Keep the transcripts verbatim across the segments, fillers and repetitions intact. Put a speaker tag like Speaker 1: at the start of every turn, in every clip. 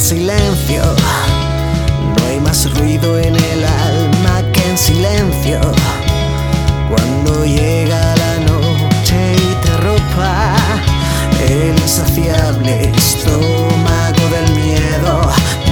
Speaker 1: silencio. No hay más ruido en el alma que en silencio. Cuando llega la noche y te arropa el insaciable estómago del miedo.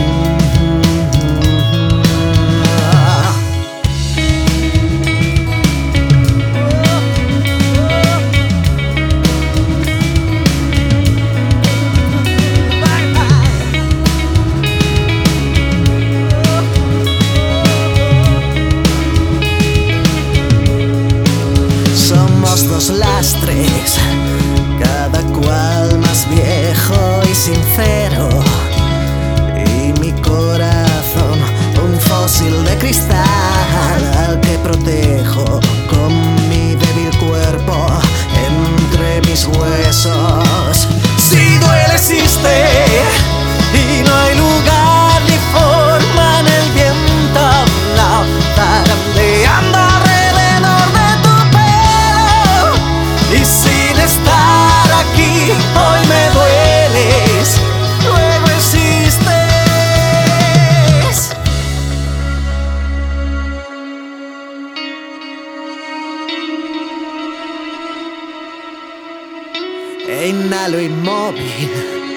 Speaker 1: Dos lastres, cada cual más viejo y sincero, y mi corazón un fósil de cristal al que protejo con mi débil cuerpo entre mis huesos. Si duele existe y no hay lugar ni forma en el viento, no zarandeando alrededor de tu y sin estar aquí, hoy me dueles, luego existes. E inhalo inmóvil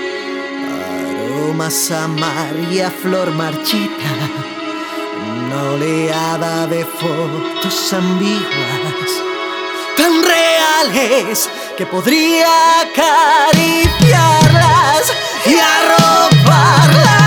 Speaker 1: aromas a mar y a flor marchita, una oleada de fotos ambiguas, tan reales que podría acariciarlas y arroparlas.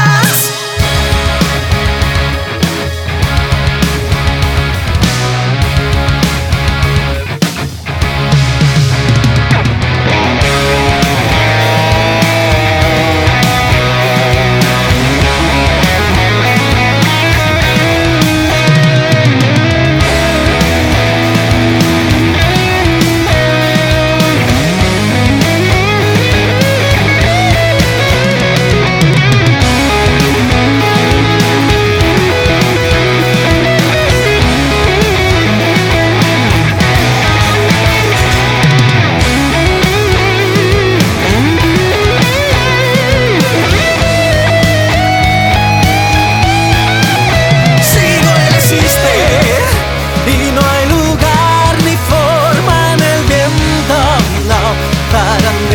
Speaker 1: Para